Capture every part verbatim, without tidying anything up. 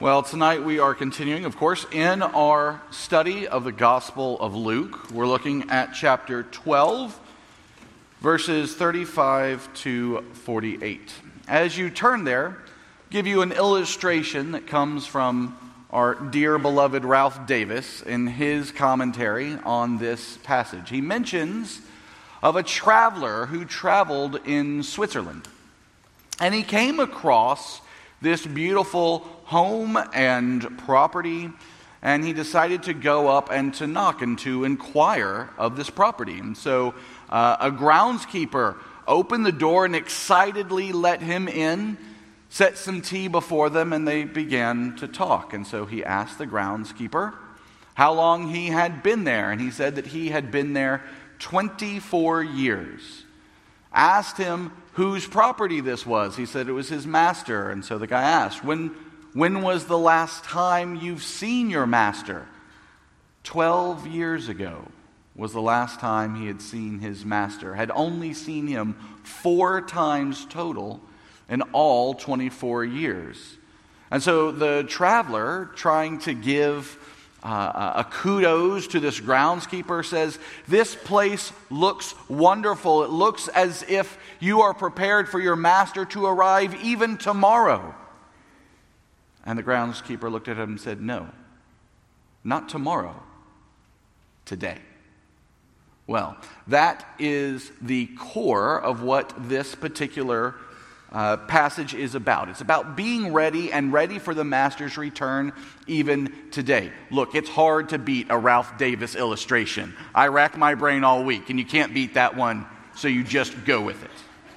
Well, tonight we are continuing, of course, in our study of the Gospel of Luke. We're looking at chapter twelve, verses thirty-five to forty-eight. As you turn there, I'll give you an illustration that comes from our dear beloved Ralph Davis in his commentary on this passage. He mentions of a traveler who traveled in Switzerland, and he came across this beautiful home and property, and he decided to go up and to knock and to inquire of this property. And so uh, a groundskeeper opened the door and excitedly let him in, set some tea before them, and they began to talk. And so he asked the groundskeeper how long he had been there, and he said that he had been there twenty-four years. Asked him whose property this was. He said it was his master. And so the guy asked, when, when was the last time you've seen your master? Twelve years ago was the last time he had seen his master. Had only seen him four times total in all twenty-four years. And so the traveler, trying to give Uh, a kudos to this groundskeeper, says, "This place looks wonderful. It looks as if you are prepared for your master to arrive even tomorrow." And the groundskeeper looked at him and said, "No, not tomorrow, today." Well, that is the core of what this particular Uh, passage is about. It's about being ready and ready for the master's return even today. Look, it's hard to beat a Ralph Davis illustration. I rack my brain all week, and you can't beat that one, so you just go with it.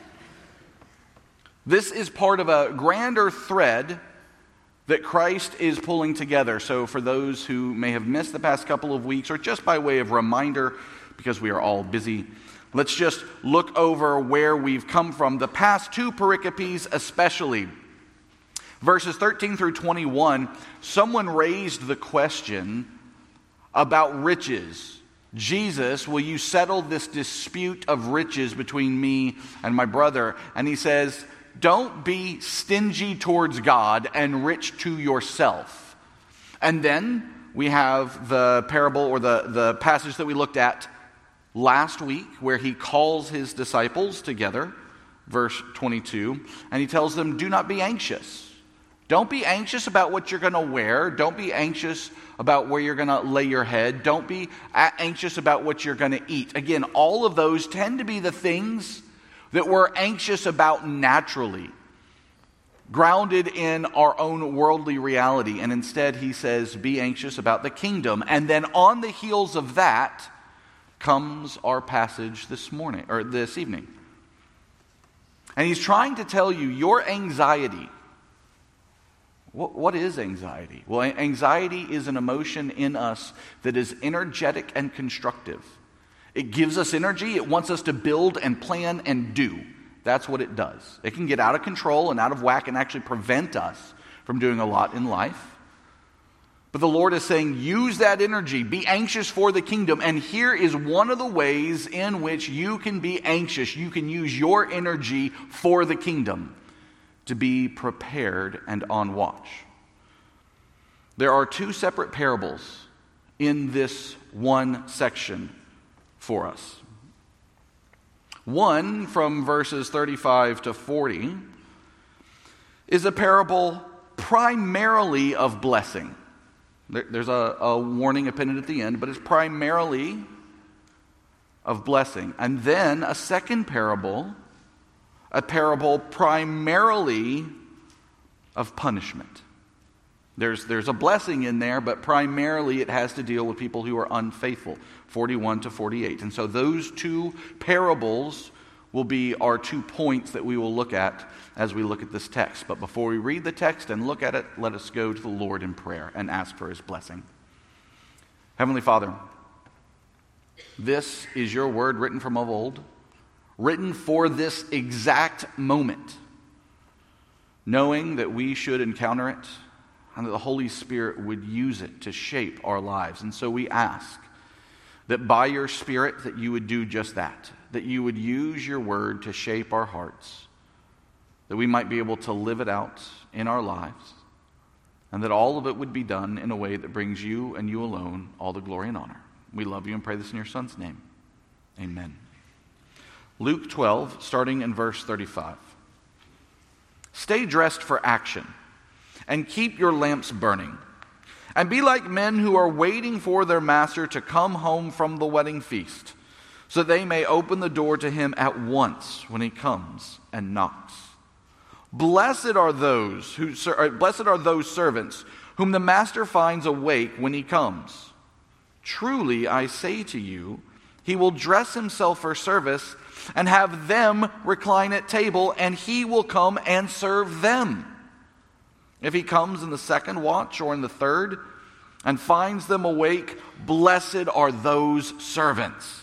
This is part of a grander thread that Christ is pulling together. So for those who may have missed the past couple of weeks, or just by way of reminder, because we are all busy, let's just look over where we've come from. The past two pericopes especially. Verses thirteen through twenty-one, someone raised the question about riches. "Jesus, will you settle this dispute of riches between me and my brother?" And he says, "Don't be stingy towards God and rich to yourself." And then we have the parable, or the, the passage that we looked at last week, where he calls his disciples together, verse twenty-two, and he tells them, "Do not be anxious. Don't be anxious about what you're going to wear. Don't be anxious about where you're going to lay your head. Don't be anxious about what you're going to eat." Again, all of those tend to be the things that we're anxious about naturally, grounded in our own worldly reality. And instead, he says, be anxious about the kingdom. And then on the heels of that comes our passage this morning, or this evening. And he's trying to tell you your anxiety. What, what is anxiety? Well, anxiety is an emotion in us that is energetic and constructive. It gives us energy. It wants us to build and plan and do. That's what it does. It can get out of control and out of whack and actually prevent us from doing a lot in life. But the Lord is saying, use that energy. Be anxious for the kingdom. And here is one of the ways in which you can be anxious. You can use your energy for the kingdom to be prepared and on watch. There are two separate parables in this one section for us. One, from verses thirty-five to forty, is a parable primarily of blessing. There's a, a warning appended at the end, but it's primarily of blessing. And then a second parable, a parable primarily of punishment. There's, there's a blessing in there, but primarily it has to deal with people who are unfaithful, forty-one to forty-eight. And so those two parables will be our two points that we will look at as we look at this text. But before we read the text and look at it, let us go to the Lord in prayer and ask for his blessing. Heavenly Father, this is your word written from of old, written for this exact moment, knowing that we should encounter it and that the Holy Spirit would use it to shape our lives. And so we ask that by your Spirit that you would do just that, that you would use your word to shape our hearts, that we might be able to live it out in our lives, and that all of it would be done in a way that brings you and you alone all the glory and honor. We love you and pray this in your Son's name. Amen. Luke twelve, starting in verse thirty-five. Stay dressed for action, and keep your lamps burning, and be like men who are waiting for their master to come home from the wedding feast, so that they may open the door to him at once when he comes and knocks. Blessed are those who blessed are those servants whom the master finds awake when he comes. Truly, I say to you, he will dress himself for service and have them recline at table, and he will come and serve them. If he comes in the second watch or in the third and finds them awake, blessed are those servants.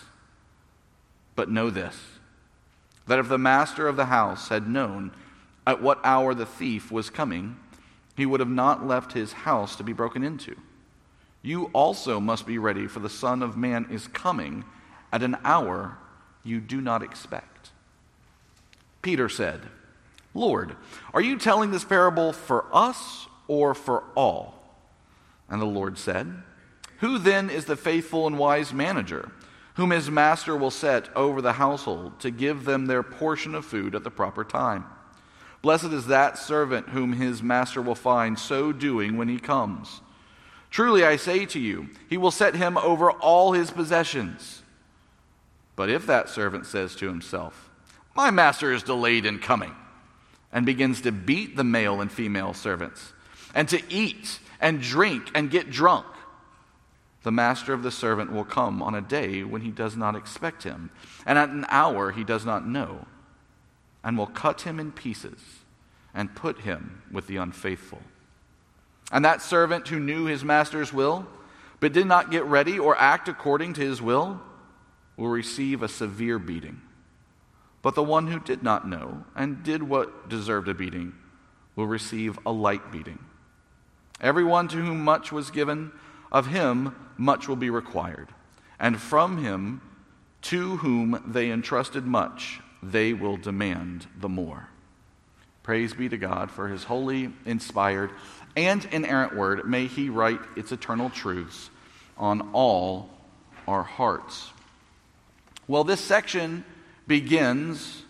But know this, that if the master of the house had known at what hour the thief was coming, he would have not left his house to be broken into. You also must be ready, for the Son of Man is coming at an hour you do not expect. Peter said, Lord, are you telling this parable for us or for all? And the Lord said, Who then is the faithful and wise manager, whom his master will set over the household to give them their portion of food at the proper time? Blessed is that servant whom his master will find so doing when he comes. Truly I say to you, he will set him over all his possessions. But if that servant says to himself, My master is delayed in coming, and begins to beat the male and female servants, and to eat and drink and get drunk, the master of the servant will come on a day when he does not expect him, and at an hour he does not know, and will cut him in pieces and put him with the unfaithful. And that servant who knew his master's will, but did not get ready or act according to his will, will receive a severe beating. But the one who did not know and did what deserved a beating will receive a light beating. Everyone to whom much was given, of him much will be required. And from him to whom they entrusted much, they will demand the more. Praise be to God for his holy, inspired, and inerrant word. May he write its eternal truths on all our hearts. Well, this section begins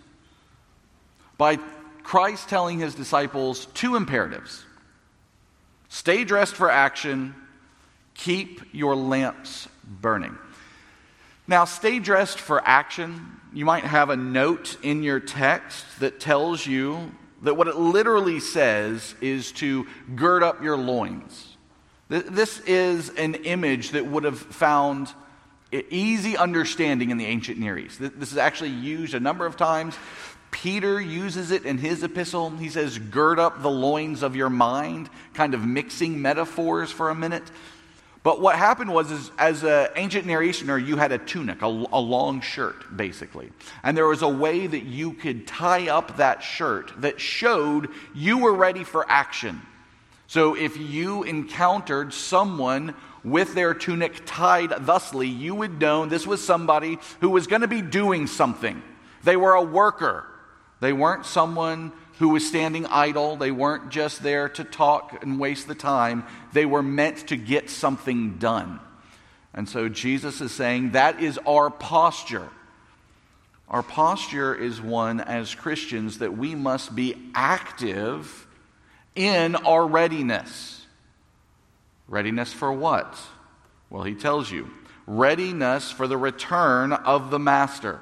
by Christ telling his disciples two imperatives. Stay dressed for action, keep your lamps burning. Now, stay dressed for action. You might have a note in your text that tells you that what it literally says is to gird up your loins. This is an image that would have found easy understanding in the ancient Near East. This is actually used a number of times. Peter uses it in his epistle. He says, gird up the loins of your mind, kind of mixing metaphors for a minute. But what happened was, is, as an ancient Near Easterner, you had a tunic, a, a long shirt, basically. And there was a way that you could tie up that shirt that showed you were ready for action. So if you encountered someone with their tunic tied thusly, you would know this was somebody who was going to be doing something. They were a worker. They weren't someone who was standing idle. They weren't just there to talk and waste the time. They were meant to get something done. And so Jesus is saying that is our posture. Our posture is one as Christians that we must be active in our readiness. Readiness for what? Well, he tells you. Readiness for the return of the Master.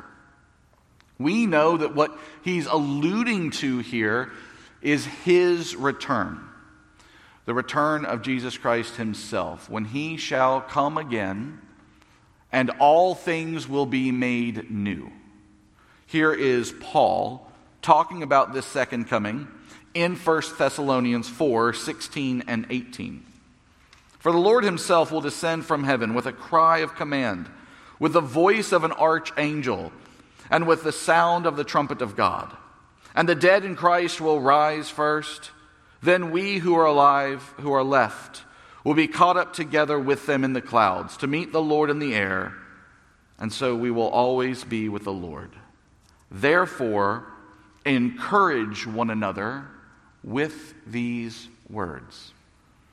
We know that what he's alluding to here is his return. The return of Jesus Christ himself, when he shall come again and all things will be made new. Here is Paul talking about this second coming in First Thessalonians four, sixteen and eighteen. For the Lord himself will descend from heaven with a cry of command, with the voice of an archangel, and with the sound of the trumpet of God. And the dead in Christ will rise first. Then we who are alive, who are left, will be caught up together with them in the clouds to meet the Lord in the air. And so we will always be with the Lord. Therefore, encourage one another with these words.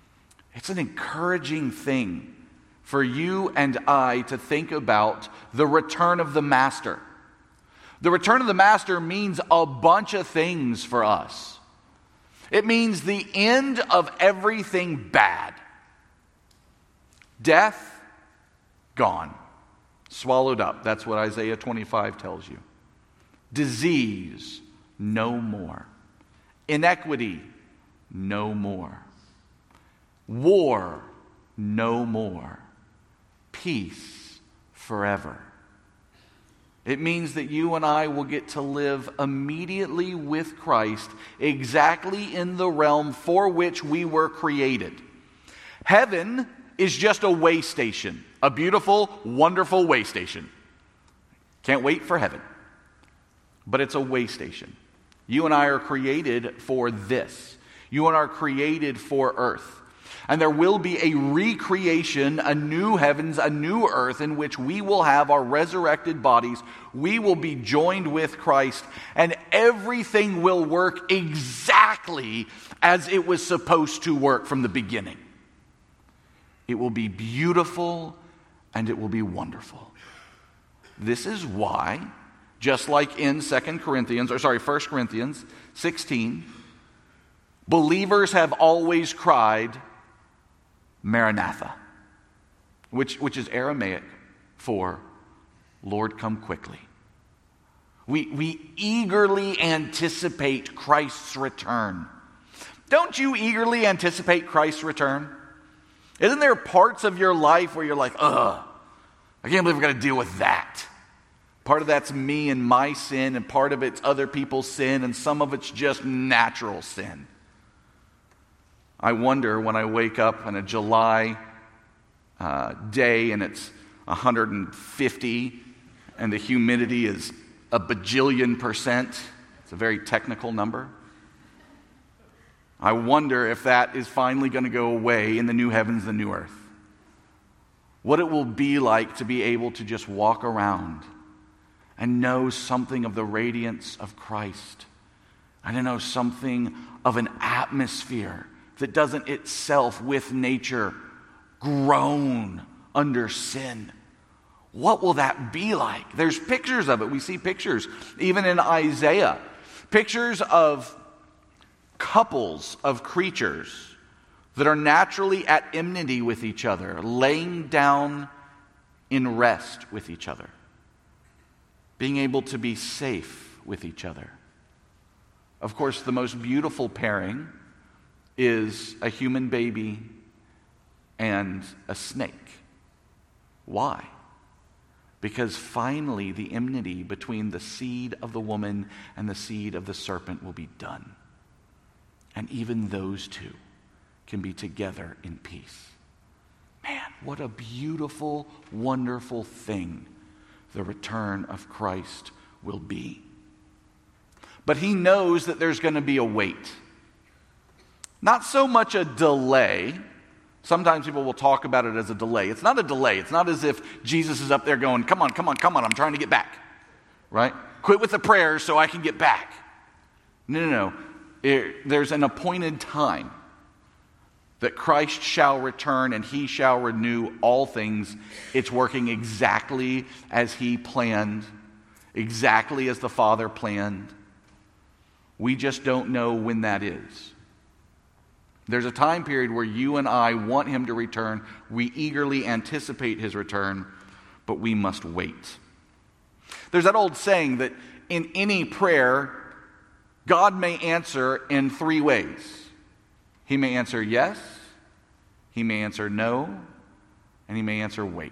It's an encouraging thing for you and I to think about the return of the Master. The return of the Master means a bunch of things for us. It means the end of everything bad. Death, gone. Swallowed up. That's what Isaiah twenty-five tells you. Disease, no more. Inequity, no more. War, no more. Peace, forever. It means that you and I will get to live immediately with Christ, exactly in the realm for which we were created. Heaven is just a way station, a beautiful, wonderful way station. Can't wait for heaven. But it's a way station. You and I are created for this. You and I are created for earth. And there will be a recreation, a new heavens, a new earth in which we will have our resurrected bodies. We will be joined with Christ, and everything will work exactly as it was supposed to work from the beginning. It will be beautiful and it will be wonderful. This is why, just like in Second Corinthians, or sorry, First Corinthians sixteen, believers have always cried, Maranatha, which, which is Aramaic for Lord, come quickly. We, we eagerly anticipate Christ's return. Don't you eagerly anticipate Christ's return? Isn't there parts of your life where you're like, ugh, I can't believe we're going to deal with that. Part of that's me and my sin, and part of it's other people's sin, and some of it's just natural sin. I wonder when I wake up on a July uh, day and it's one hundred fifty and the humidity is a bajillion percent. It's a very technical number. I wonder if that is finally going to go away in the new heavens and the new earth. What it will be like to be able to just walk around and know something of the radiance of Christ, and to know something of an atmosphere that doesn't itself with nature groan under sin. What will that be like? There's pictures of it. We see pictures, even in Isaiah, pictures of couples of creatures that are naturally at enmity with each other, laying down in rest with each other, being able to be safe with each other. Of course, the most beautiful pairing is a human baby and a snake. Why? Because finally the enmity between the seed of the woman and the seed of the serpent will be done. And even those two can be together in peace. Man, what a beautiful, wonderful thing the return of Christ will be. But he knows that there's going to be a wait. Not so much a delay. Sometimes people will talk about it as a delay. It's not a delay. It's not as if Jesus is up there going, come on, come on, come on, I'm trying to get back. Right? Quit with the prayers so I can get back. No, no, no. It, there's an appointed time that Christ shall return and he shall renew all things. It's working exactly as he planned, exactly as the Father planned. We just don't know when that is. There's a time period where you and I want him to return. We eagerly anticipate his return, but we must wait. There's that old saying that in any prayer, God may answer in three ways. He may answer yes, he may answer no, and he may answer wait.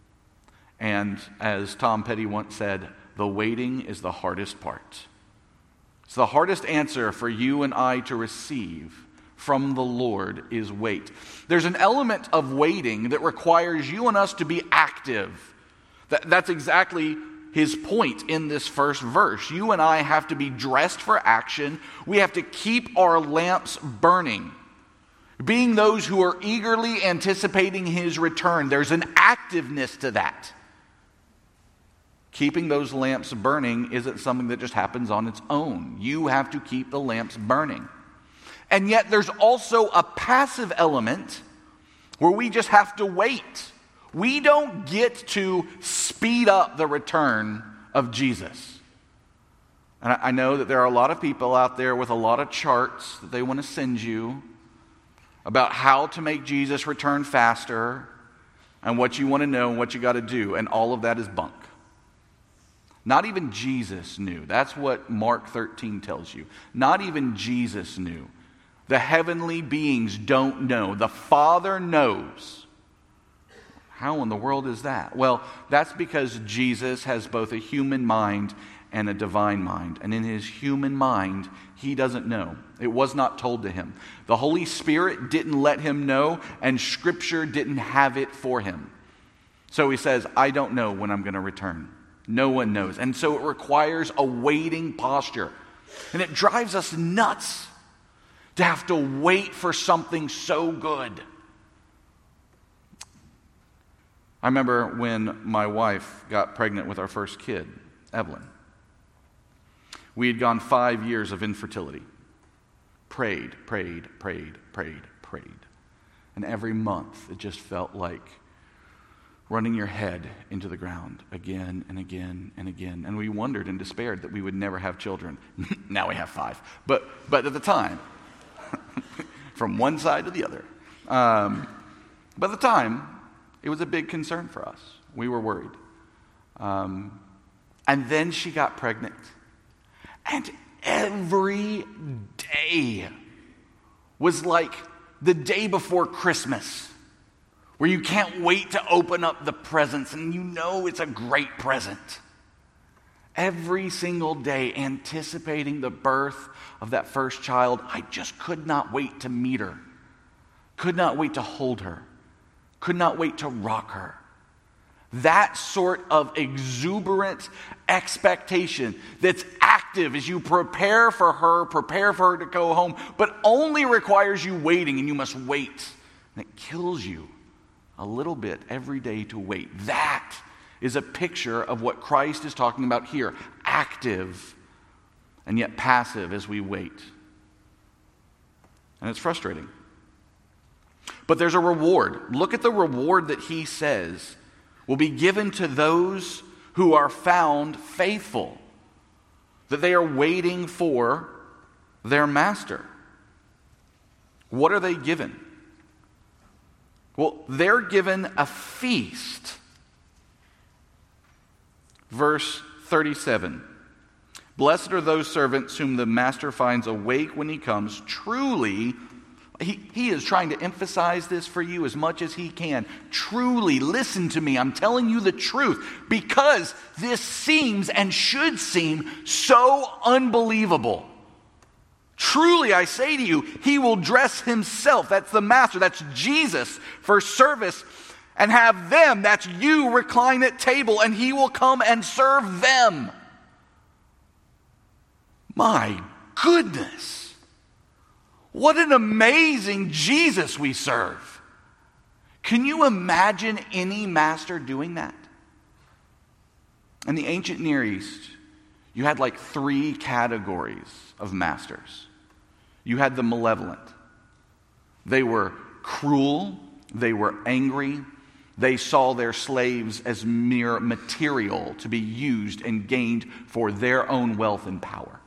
And as Tom Petty once said, the waiting is the hardest part. It's the hardest answer for you and I to receive from the Lord is wait. There's an element of waiting that requires you and us to be active. That, that's exactly his point in this first verse. You and I have to be dressed for action. We have to keep our lamps burning. Being those who are eagerly anticipating his return, there's an activeness to that. Keeping those lamps burning isn't something that just happens on its own. You have to keep the lamps burning. And yet there's also a passive element where we just have to wait. We don't get to speed up the return of Jesus. And I know that there are a lot of people out there with a lot of charts that they want to send you about how to make Jesus return faster and what you want to know and what you got to do, and all of that is bunk. Not even Jesus knew. That's what Mark thirteen tells you. Not even Jesus knew. The heavenly beings don't know. The Father knows. How in the world is that? Well, that's because Jesus has both a human mind and a divine mind. And in his human mind, he doesn't know. It was not told to him. The Holy Spirit didn't let him know, and Scripture didn't have it for him. So he says, I don't know when I'm going to return. No one knows. And so it requires a waiting posture. And it drives us nuts to have to wait for something so good. I remember when my wife got pregnant with our first kid, Evelyn. We had gone five years of infertility. Prayed, prayed, prayed, prayed, prayed. And every month it just felt like running your head into the ground again and again and again. And we wondered and despaired that we would never have children. Now we have five. But but at the time, from one side to the other. Um, but at the time, it was a big concern for us. We were worried. Um, and then she got pregnant. And every day was like the day before Christmas, where you can't wait to open up the presents and you know it's a great present. Every single day, anticipating the birth of that first child, I just could not wait to meet her. Could not wait to hold her. Could not wait to rock her. That sort of exuberant expectation that's active as you prepare for her, prepare for her to go home, but only requires you waiting, and you must wait. And it kills you a little bit every day to wait. That is a picture of what Christ is talking about here. Active and yet passive as we wait. And it's frustrating. But there's a reward. Look at the reward that he says will be given to those who are found faithful, that they are waiting for their master. What are they given? Well, they're given a feast. Verse thirty-seven. Blessed are those servants whom the master finds awake when he comes. Truly, he, he is trying to emphasize this for you as much as he can. Truly, listen to me. I'm telling you the truth, because this seems and should seem so unbelievable. Truly, I say to you, he will dress himself, that's the master, that's Jesus, for service, and have them, that's you, recline at table, and he will come and serve them. My goodness. What an amazing Jesus we serve. Can you imagine any master doing that? In the ancient Near East, you had like three categories of masters. You had the malevolent. They were cruel. They were angry. They saw their slaves as mere material to be used and gained for their own wealth and power.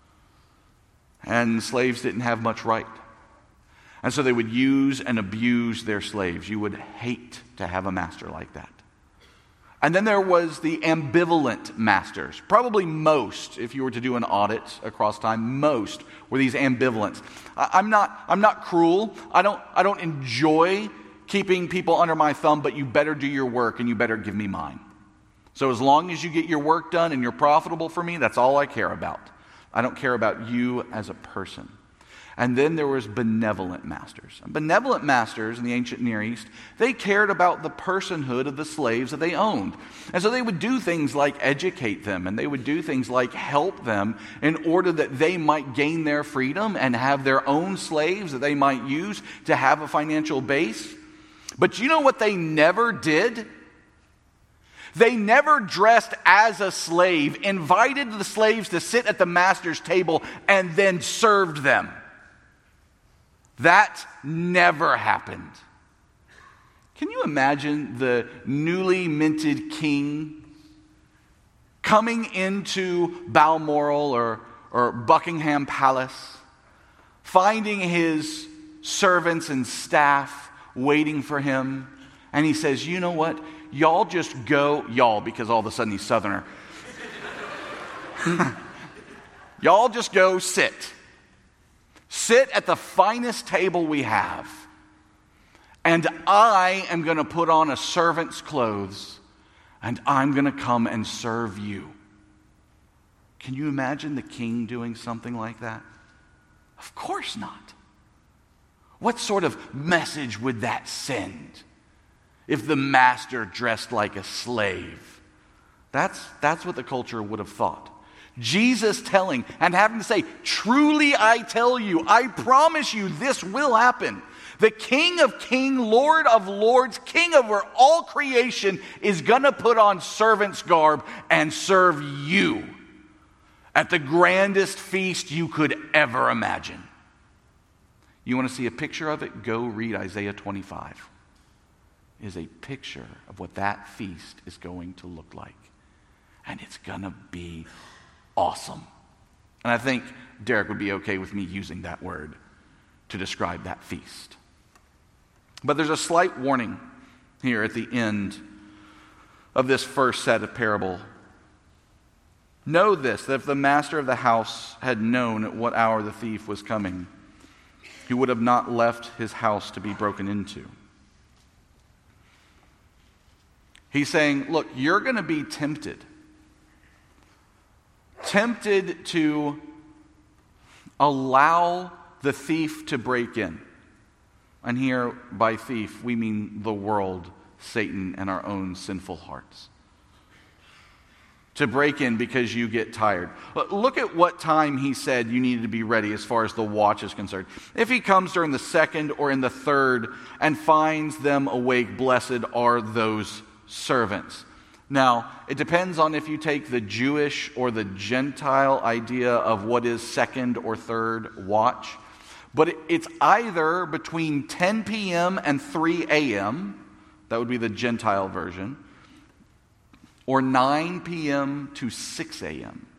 And slaves didn't have much right. And so they would use and abuse their slaves. You would hate to have a master like that. And then there was the ambivalent masters. Probably most, if you were to do an audit across time, most were these ambivalents. I'm not, I'm not cruel. I don't, I don't enjoy keeping people under my thumb, but you better do your work and you better give me mine. So as long as you get your work done and you're profitable for me, that's all I care about. I don't care about you as a person. And then there was benevolent masters. Benevolent masters in the ancient Near East, they cared about the personhood of the slaves that they owned. And so they would do things like educate them, and they would do things like help them in order that they might gain their freedom and have their own slaves that they might use to have a financial base. But you know what they never did? They never dressed as a slave, invited the slaves to sit at the master's table, and then served them. That never happened. Can you imagine the newly minted king coming into Balmoral or, or Buckingham Palace, finding his servants and staff waiting for him, and he says, you know what? Y'all just go, y'all, because all of a sudden he's Southerner. Y'all just go sit. Sit at the finest table we have. And I am going to put on a servant's clothes, and I'm going to come and serve you. Can you imagine the king doing something like that? Of course not. What sort of message would that send if the master dressed like a slave? That's, that's what the culture would have thought. Jesus telling and having to say, truly I tell you, I promise you this will happen. The King of Kings, Lord of Lords, King over all creation is going to put on servant's garb and serve you at the grandest feast you could ever imagine. You want to see a picture of it? Go read Isaiah twenty-five. It is a picture of what that feast is going to look like. And it's going to be awesome. And I think Derek would be okay with me using that word to describe that feast. But there's a slight warning here at the end of this first set of parable. Know this, that if the master of the house had known at what hour the thief was coming, he would have not left his house to be broken into. He's saying, look, you're going to be tempted. Tempted to allow the thief to break in. And here, by thief, we mean the world, Satan, and our own sinful hearts. To break in because you get tired. But look at what time he said you needed to be ready as far as the watch is concerned. If he comes during the second or in the third and finds them awake, blessed are those servants. Now, it depends on if you take the Jewish or the Gentile idea of what is second or third watch. But it's either between ten p.m. and three a.m., that would be the Gentile version, or nine p.m. to six a.m.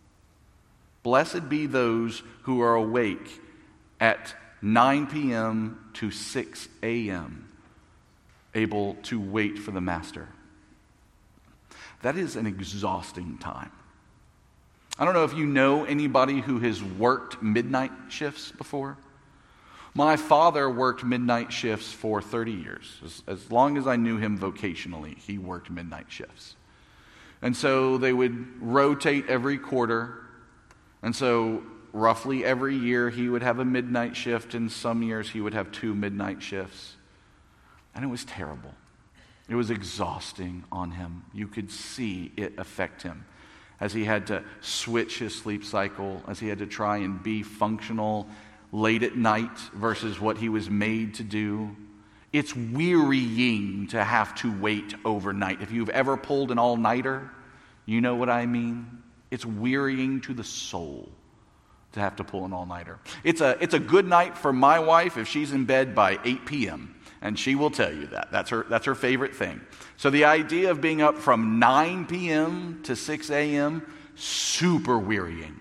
Blessed be those who are awake at nine p.m. to six a.m., able to wait for the master. That is an exhausting time. I don't know if you know anybody who has worked midnight shifts before. My father worked midnight shifts for thirty years. As, as long as I knew him vocationally, he worked midnight shifts. And so they would rotate every quarter. And so roughly every year he would have a midnight shift, and some years he would have two midnight shifts. And it was terrible. It was exhausting on him. You could see it affect him as he had to switch his sleep cycle, as he had to try and be functional late at night versus what he was made to do. It's wearying to have to wait overnight. If you've ever pulled an all-nighter, you know what I mean. It's wearying to the soul to have to pull an all-nighter. It's a, it's a good night for my wife if she's in bed by eight p.m., and she will tell you that. That's her, that's her favorite thing. So the idea of being up from nine p.m. to six a.m., super wearying.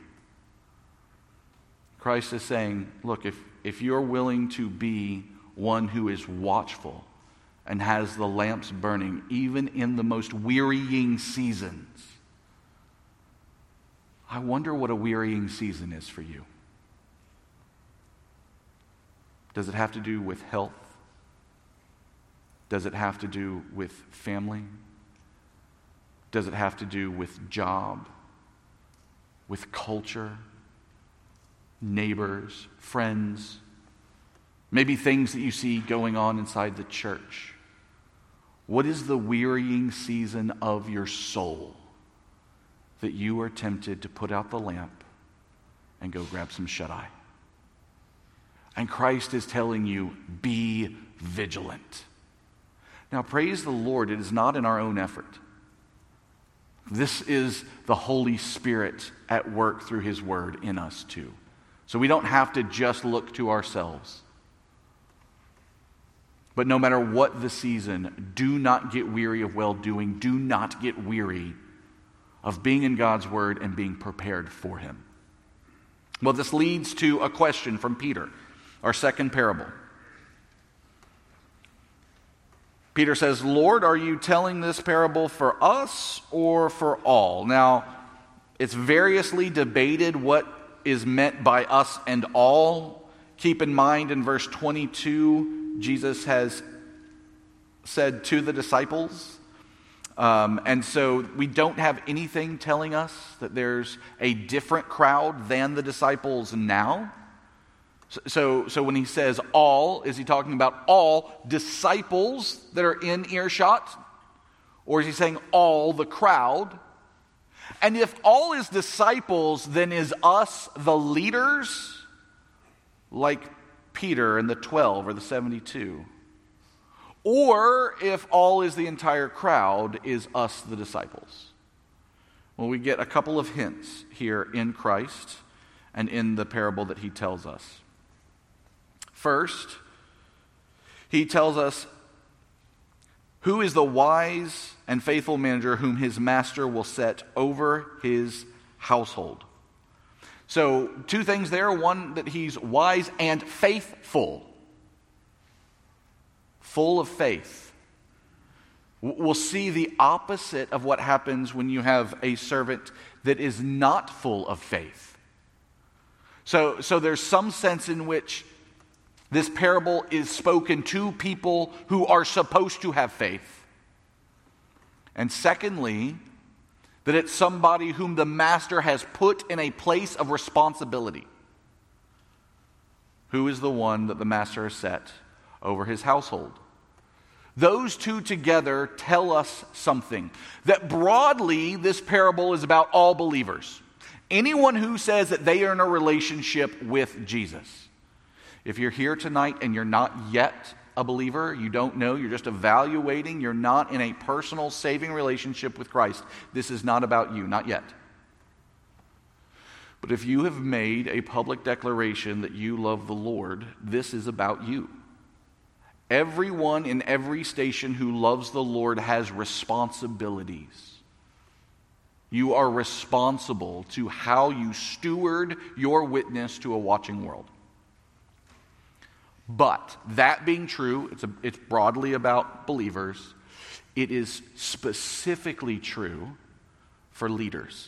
Christ is saying, look, if, if you're willing to be one who is watchful and has the lamps burning, even in the most wearying seasons, I wonder what a wearying season is for you. Does it have to do with health? Does it have to do with family? Does it have to do with job? With culture? Neighbors? Friends? Maybe things that you see going on inside the church. What is the wearying season of your soul that you are tempted to put out the lamp and go grab some shut-eye? And Christ is telling you, be vigilant. Now, praise the Lord, it is not in our own effort. This is the Holy Spirit at work through His Word in us too. So we don't have to just look to ourselves. But no matter what the season, do not get weary of well-doing. Do not get weary of being in God's Word and being prepared for Him. Well, this leads to a question from Peter, our second parable. Peter says, Lord, are you telling this parable for us or for all? Now, it's variously debated what is meant by us and all. Keep in mind in verse twenty-two, Jesus has said to the disciples, um, and so we don't have anything telling us that there's a different crowd than the disciples now. So, so, so when he says all, is he talking about all disciples that are in earshot? Or is he saying all the crowd? And if all is disciples, then is us the leaders? Like Peter and the twelve or the seventy-two? Or if all is the entire crowd, is us the disciples? Well, we get a couple of hints here in Christ and in the parable that he tells us. First, he tells us who is the wise and faithful manager whom his master will set over his household. So, two things there. One, that he's wise and faithful. Full of faith. We'll see the opposite of what happens when you have a servant that is not full of faith. So, so there's some sense in which this parable is spoken to people who are supposed to have faith. And secondly, that it's somebody whom the master has put in a place of responsibility. Who is the one that the master has set over his household? Those two together tell us something. That broadly, this parable is about all believers. Anyone who says that they are in a relationship with Jesus. If you're here tonight and you're not yet a believer, you don't know, you're just evaluating, you're not in a personal saving relationship with Christ, this is not about you, not yet. But if you have made a public declaration that you love the Lord, this is about you. Everyone in every station who loves the Lord has responsibilities. You are responsible to how you steward your witness to a watching world. But that being true, it's, a, it's broadly about believers. It is specifically true for leaders.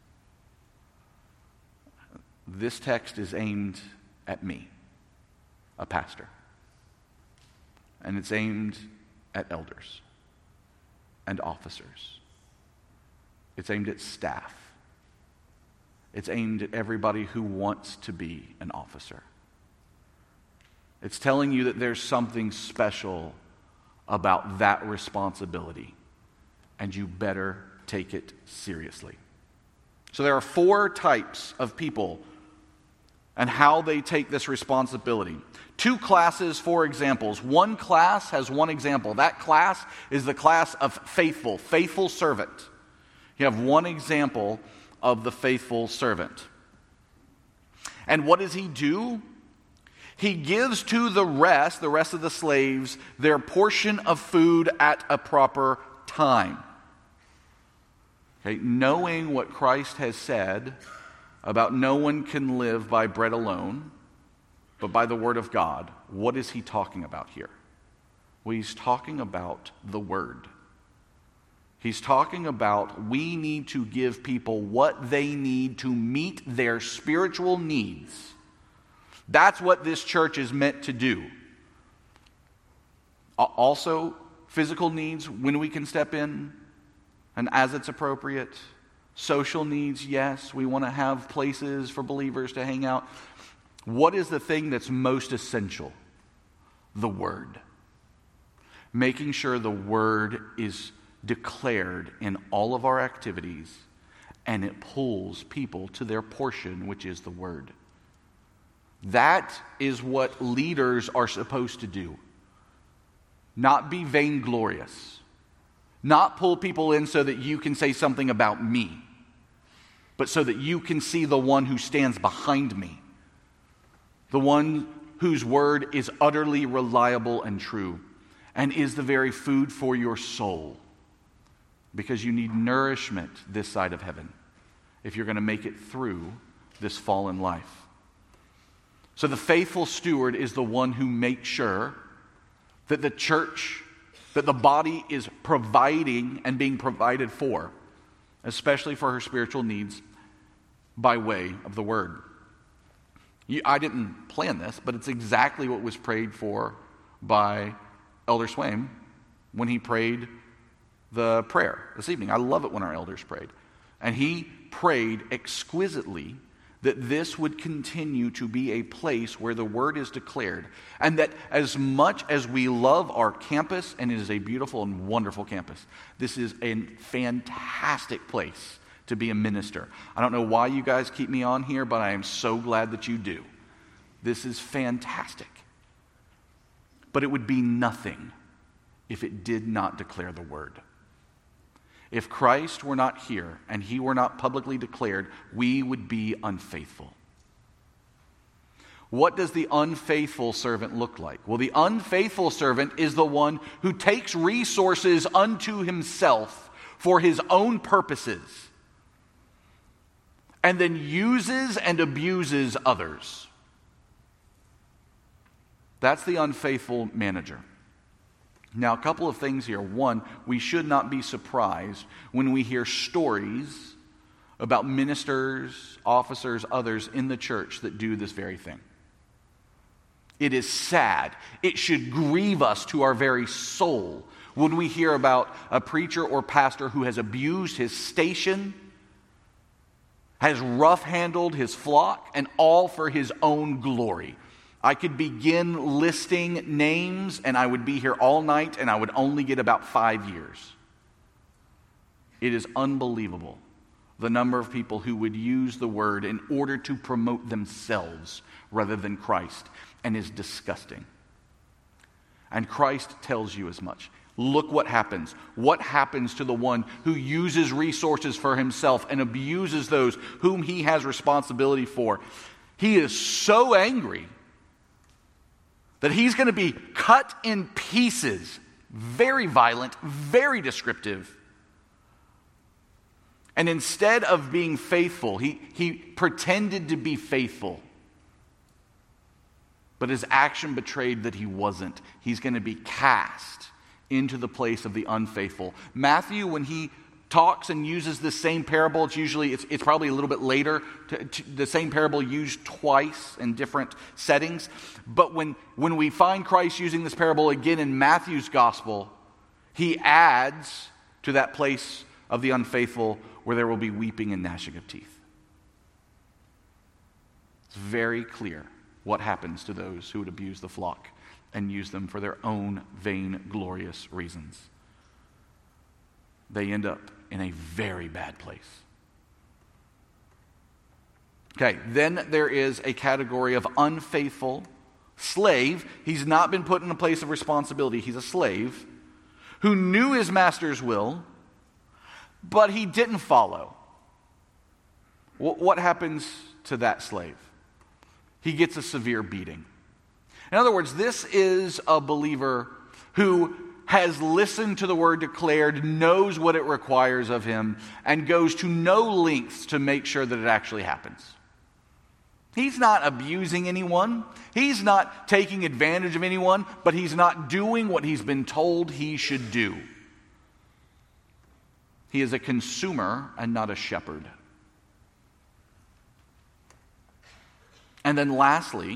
This text is aimed at me, a pastor. And it's aimed at elders and officers. It's aimed at staff. It's aimed at everybody who wants to be an officer. It's telling you that there's something special about that responsibility, and you better take it seriously. So there are four types of people and how they take this responsibility. Two classes, four examples. One class has one example. That class is the class of faithful, faithful servant. You have one example of the faithful servant. And what does he do? He gives to the rest, the rest of the slaves, their portion of food at a proper time. Okay, knowing what Christ has said about no one can live by bread alone, but by the word of God, what is he talking about here? Well, he's talking about the word. He's talking about we need to give people what they need to meet their spiritual needs. That's what this church is meant to do. Also, physical needs when we can step in and as it's appropriate. Social needs, yes, we want to have places for believers to hang out. What is the thing that's most essential? The Word. Making sure the Word is declared in all of our activities and it pulls people to their portion, which is the Word. That is what leaders are supposed to do. Not be vainglorious. Not pull people in so that you can say something about me, but so that you can see the one who stands behind me. The one whose word is utterly reliable and true. and is the very food for your soul, because you need nourishment this side of heaven if you're going to make it through this fallen life. So the faithful steward is the one who makes sure that the church, that the body is providing and being provided for, especially for her spiritual needs, by way of the word. You, I didn't plan this, but it's exactly what was prayed for by Elder Swaim when he prayed the prayer this evening. I love it when our elders prayed. And he prayed exquisitely that this would continue to be a place where the word is declared, and that as much as we love our campus, and it is a beautiful and wonderful campus, this is a fantastic place to be a minister. I don't know why you guys keep me on here, but I am so glad that you do. This is fantastic. But it would be nothing if it did not declare the word. If Christ were not here and he were not publicly declared, we would be unfaithful. What does the unfaithful servant look like? Well, the unfaithful servant is the one who takes resources unto himself for his own purposes and then uses and abuses others. That's the unfaithful manager. Now, a couple of things here. One, we should not be surprised when we hear stories about ministers, officers, others in the church that do this very thing. It is sad. It should grieve us to our very soul when we hear about a preacher or pastor who has abused his station, has rough-handled his flock, and all for his own glory. I could begin listing names, and I would be here all night, and I would only get about five years. It is unbelievable, the number of people who would use the word in order to promote themselves rather than Christ, and is disgusting. And Christ tells you as much. Look what happens. What happens to the one who uses resources for himself and abuses those whom he has responsibility for? He is so angry that he's going to be cut in pieces, very violent, very descriptive. And instead of being faithful, he, he pretended to be faithful. But his action betrayed that he wasn't. He's going to be cast into the place of the unfaithful. Matthew, when he talks and uses the same parable, it's usually, it's, it's probably a little bit later, to, to, the same parable used twice in different settings. But when, when we find Christ using this parable again in Matthew's gospel, he adds to that place of the unfaithful where there will be weeping and gnashing of teeth. It's very clear what happens to those who would abuse the flock and use them for their own vain, glorious reasons. They end up in a very bad place. Okay, then there is a category of unfaithful slave. He's not been put in a place of responsibility. He's a slave who knew his master's will, but he didn't follow. What happens to that slave? He gets a severe beating. In other words, this is a believer who has listened to the word declared, knows what it requires of him, and goes to no lengths to make sure that it actually happens. He's not abusing anyone. He's not taking advantage of anyone, but he's not doing what he's been told he should do. He is a consumer and not a shepherd. And then lastly,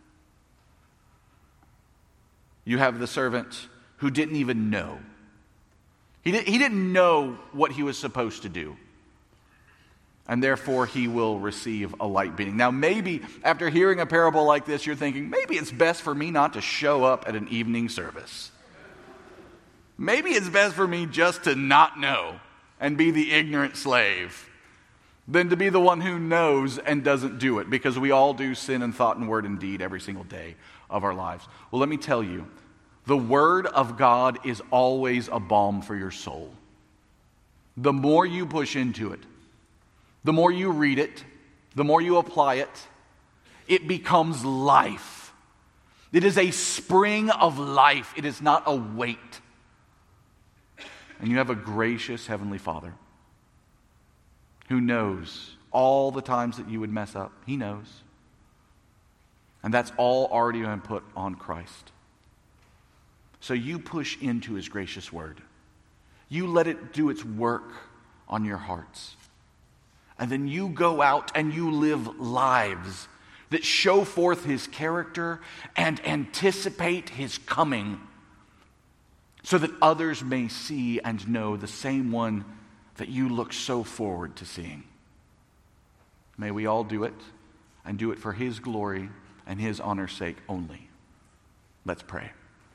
you have the servant who didn't even know. He, did, he didn't know what he was supposed to do. And therefore, he will receive a light beating. Now, maybe after hearing a parable like this, you're thinking, maybe it's best for me not to show up at an evening service. Maybe it's best for me just to not know and be the ignorant slave than to be the one who knows and doesn't do it, because we all do sin in thought and word and deed every single day of our lives. Well, let me tell you, the Word of God is always a balm for your soul. The more you push into it, the more you read it, the more you apply it, it becomes life. It is a spring of life. It is not a weight. And you have a gracious Heavenly Father who knows all the times that you would mess up. He knows. And that's all already been put on Christ. So you push into his gracious word. You let it do its work on your hearts. And then you go out and you live lives that show forth his character and anticipate his coming, so that others may see and know the same one that you look so forward to seeing. May we all do it, and do it for his glory and his honor's sake only. Let's pray.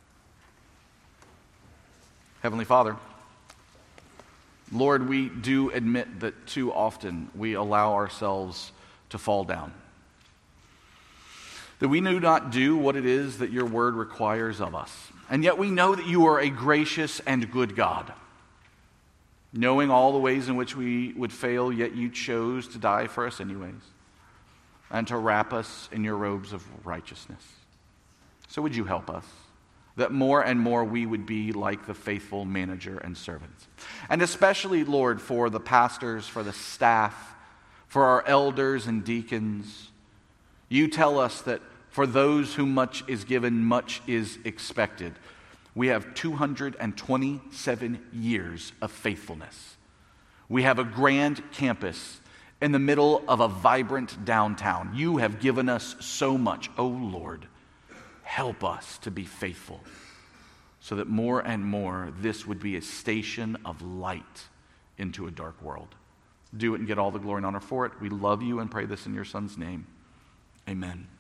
Heavenly Father, Lord, we do admit that too often we allow ourselves to fall down. That we do not do what it is that your word requires of us. And yet we know that you are a gracious and good God. Knowing all the ways in which we would fail, yet you chose to die for us anyways, and to wrap us in your robes of righteousness. So would you help us, that more and more we would be like the faithful manager and servants. And especially, Lord, for the pastors, for the staff, for our elders and deacons, you tell us that for those whom much is given, much is expected. We have two hundred twenty-seven years of faithfulness. We have a grand campus in the middle of a vibrant downtown. You have given us so much. Oh Lord, help us to be faithful, so that more and more this would be a station of light into a dark world. Do it and get all the glory and honor for it. We love you and pray this in your Son's name. Amen.